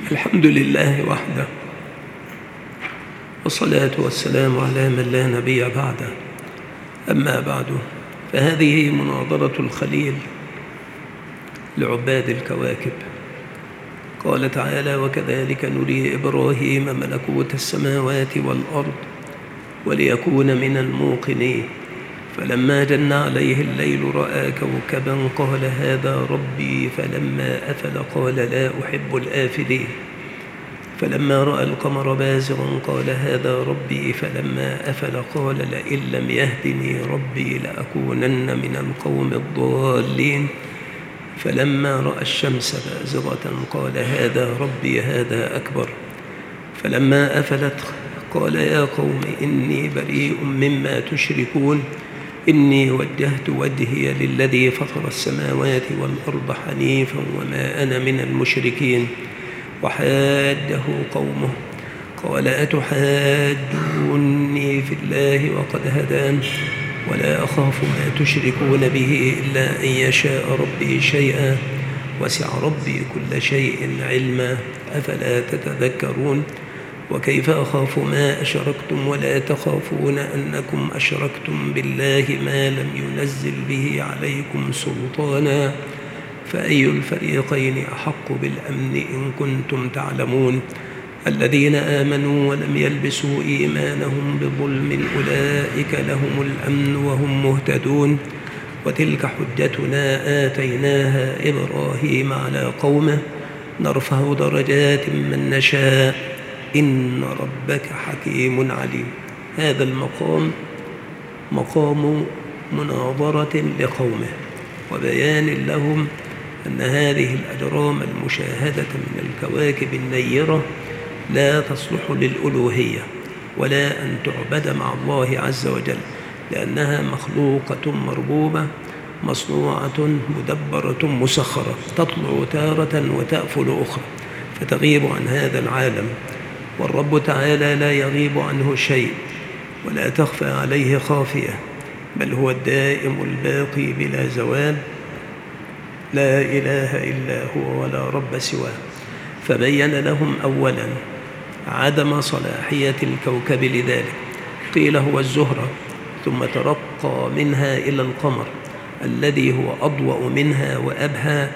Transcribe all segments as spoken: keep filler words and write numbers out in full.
الحمد لله وحده، والصلاة والسلام على من لا نبي بعده. أما بعد، فهذه مناظرة الخليل لعباد الكواكب. قال تعالى: وكذلك نري إبراهيم ملكوت السماوات والأرض وليكون من الموقنين، فلما جن عليه الليل رأى كوكبا قال هذا ربي، فلما أفل قال لا أحب الآفلين، فلما رأى القمر بازغا قال هذا ربي، فلما أفل قال لئن لم يهدني ربي لأكونن من القوم الضالين، فلما رأى الشمس بازغة قال هذا ربي هذا أكبر، فلما أفلت قال يا قوم إني بريء مما تشركون، إني وجهت وجهي للذي فطر السماوات والأرض حنيفا وما أنا من المشركين. وحاجه قومه قال أتحاجوني في الله وقد هدان ولا أخاف ما تشركون به إلا أن يشاء ربي شيئا وسع ربي كل شيء علما أفلا تتذكرون. وكيف أخاف ما أشركتم ولا تخافون أنكم أشركتم بالله ما لم ينزل به عليكم سلطانا، فأي الفريقين أحق بالأمن إن كنتم تعلمون. الذين آمنوا ولم يلبسوا إيمانهم بظلم أولئك لهم الأمن وهم مهتدون. وتلك حجتنا آتيناها إبراهيم على قومه نرفع درجات من نشاء إن ربك حكيم عليم. هذا المقام مقام مناظرة لقومه وبيان لهم أن هذه الأجرام المشاهدة من الكواكب النيرة لا تصلح للألوهية ولا أن تعبد مع الله عز وجل، لأنها مخلوقة مربوبة مصنوعة مدبرة مسخرة، تطلع تارة وتأفل أخرى فتغيب عن هذا العالم. والرب تعالى لا يغيب عنه شيء ولا تخفى عليه خافية، بل هو الدائم الباقي بلا زوال، لا إله إلا هو ولا رب سواه. فبين لهم أولا عدم صلاحية الكوكب لذلك، قيل هو الزهرة، ثم ترقى منها إلى القمر الذي هو أضوأ منها وأبهى،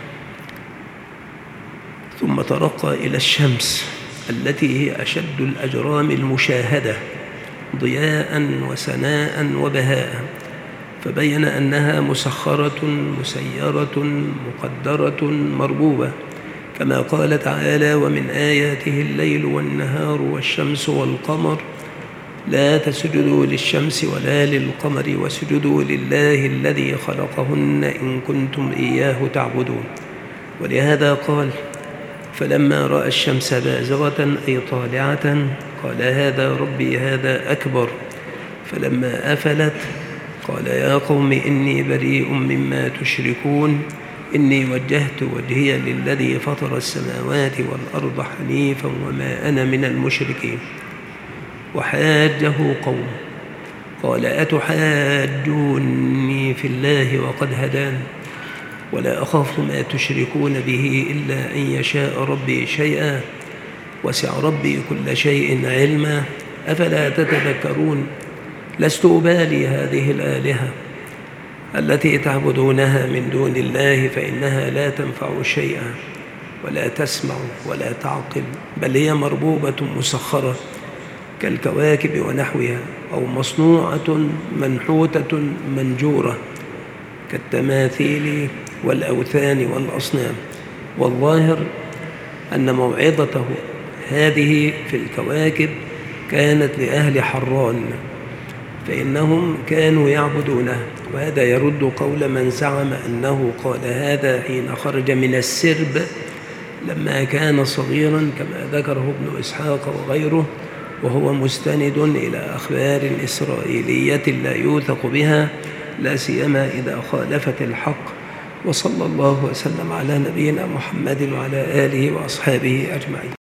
ثم ترقى إلى الشمس التي هي أشد الأجرام المشاهدة ضياء وسناء وبهاء، فبين أنها مسخرة مسيرة مقدرة مربوبة، كما قال تعالى: ومن آياته الليل والنهار والشمس والقمر لا تسجدوا للشمس ولا للقمر واسجدوا لله الذي خلقهن إن كنتم إياه تعبدون. ولهذا قال: فلما رأى الشمس بازغة أي طالعة قال هذا ربي هذا أكبر، فلما أفلت قال يا قوم إني بريء مما تشركون، إني وجهت وجهي للذي فطر السماوات والأرض حنيفا وما أنا من المشركين. وحاجه قوم قال أتحاجوني في الله وقد هدان ولا أخاف ما تشركون به إلا أن يشاء ربي شيئا وسع ربي كل شيء علما أفلا تتذكرون. لست أبالي هذه الآلهة التي تعبدونها من دون الله، فإنها لا تنفع شيئا ولا تسمع ولا تعقل، بل هي مربوبة مسخرة كالكواكب ونحوها، أو مصنوعة منحوتة منجورة كالتماثيل والأوثان والأصنام. والظاهر أن موعظته هذه في الكواكب كانت لأهل حران، فإنهم كانوا يعبدونها، وهذا يرد قول من زعم أنه قال هذا حين خرج من السرب لما كان صغيرا، كما ذكره ابن إسحاق وغيره، وهو مستند إلى أخبار إسرائيلية لا يوثق بها، لا سيما إذا خالفت الحق. وصلى الله وسلم على نبينا محمد وعلى آله وأصحابه أجمعين.